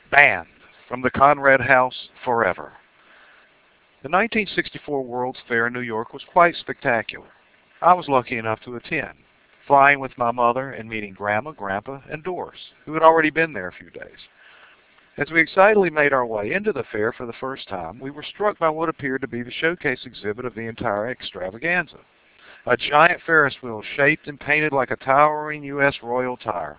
Banned from the Conrad House forever. The 1964 World's Fair in New York was quite spectacular. I was lucky enough to attend, flying with my mother and meeting Grandma, Grandpa, and Doris, who had already been there a few days. As we excitedly made our way into the fair for the first time, we were struck by what appeared to be the showcase exhibit of the entire extravaganza. A giant Ferris wheel shaped and painted like a towering U.S. Royal tire.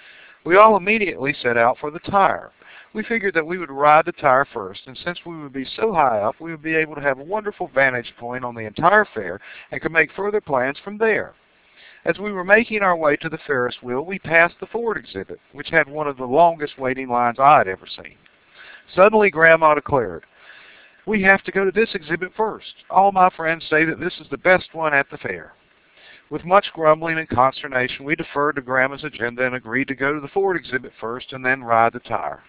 We all immediately set out for the tire. We figured that we would ride the tire first, and since we would be so high up, we would be able to have a wonderful vantage point on the entire fair and could make further plans from there. As we were making our way to the Ferris wheel, we passed the Ford exhibit, which had one of the longest waiting lines I had ever seen. Suddenly, Grandma declared, "We have to go to this exhibit first. All my friends say that this is the best one at the fair." With much grumbling and consternation, we deferred to Grandma's agenda and agreed to go to the Ford exhibit first and then ride the tire.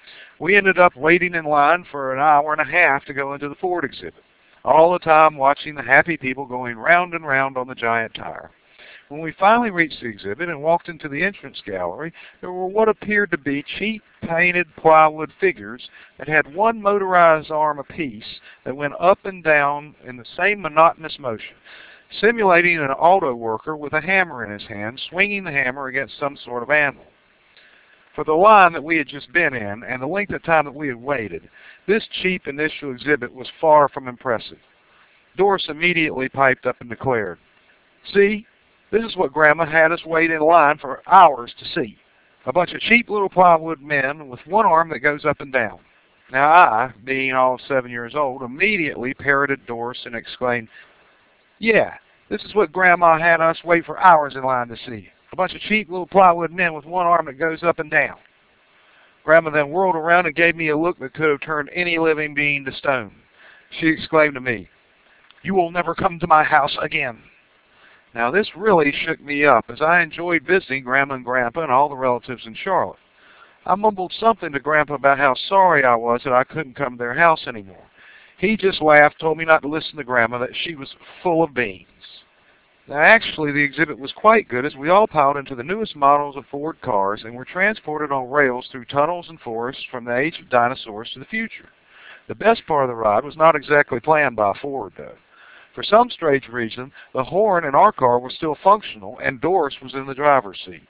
We ended up waiting in line for an hour and a half to go into the Ford exhibit, all the time watching the happy people going round and round on the giant tire. When we finally reached the exhibit and walked into the entrance gallery, there were what appeared to be cheap painted plywood figures that had one motorized arm apiece that went up and down in the same monotonous motion, simulating an auto worker with a hammer in his hand, swinging the hammer against some sort of anvil. For the line that we had just been in, and the length of time that we had waited, this cheap initial exhibit was far from impressive. Doris immediately piped up and declared, "See, this is what Grandma had us wait in line for hours to see. A bunch of cheap little plywood men with one arm that goes up and down." Now I, being all of 7 years old, immediately parroted Doris and exclaimed, "Yeah, this is what Grandma had us wait for hours in line to see. A bunch of cheap little plywood men with one arm that goes up and down." Grandma then whirled around and gave me a look that could have turned any living being to stone. She exclaimed to me, "You will never come to my house again." Now this really shook me up, as I enjoyed visiting Grandma and Grandpa and all the relatives in Charlotte. I mumbled something to Grandpa about how sorry I was that I couldn't come to their house anymore. He just laughed, told me not to listen to Grandma, that she was full of beans. Now actually the exhibit was quite good, as we all piled into the newest models of Ford cars and were transported on rails through tunnels and forests from the age of dinosaurs to the future. The best part of the ride was not exactly planned by Ford, though. For some strange reason, the horn in our car was still functional, and Doris was in the driver's seat.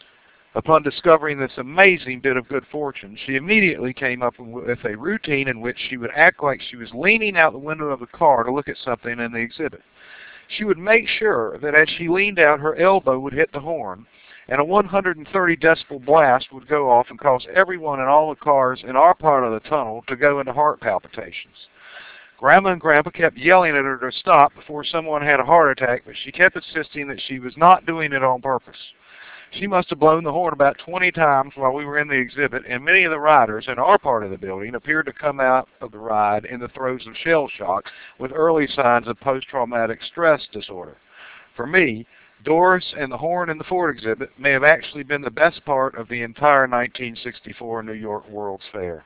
Upon discovering this amazing bit of good fortune, she immediately came up with a routine in which she would act like she was leaning out the window of the car to look at something in the exhibit. She would make sure that as she leaned out, her elbow would hit the horn, and a 130 decibel blast would go off and cause everyone in all the cars in our part of the tunnel to go into heart palpitations. Grandma and Grandpa kept yelling at her to stop before someone had a heart attack, but she kept insisting that she was not doing it on purpose. She must have blown the horn about 20 times while we were in the exhibit, and many of the riders in our part of the building appeared to come out of the ride in the throes of shell shock with early signs of post-traumatic stress disorder. For me, Doris and the horn in the Ford exhibit may have actually been the best part of the entire 1964 New York World's Fair.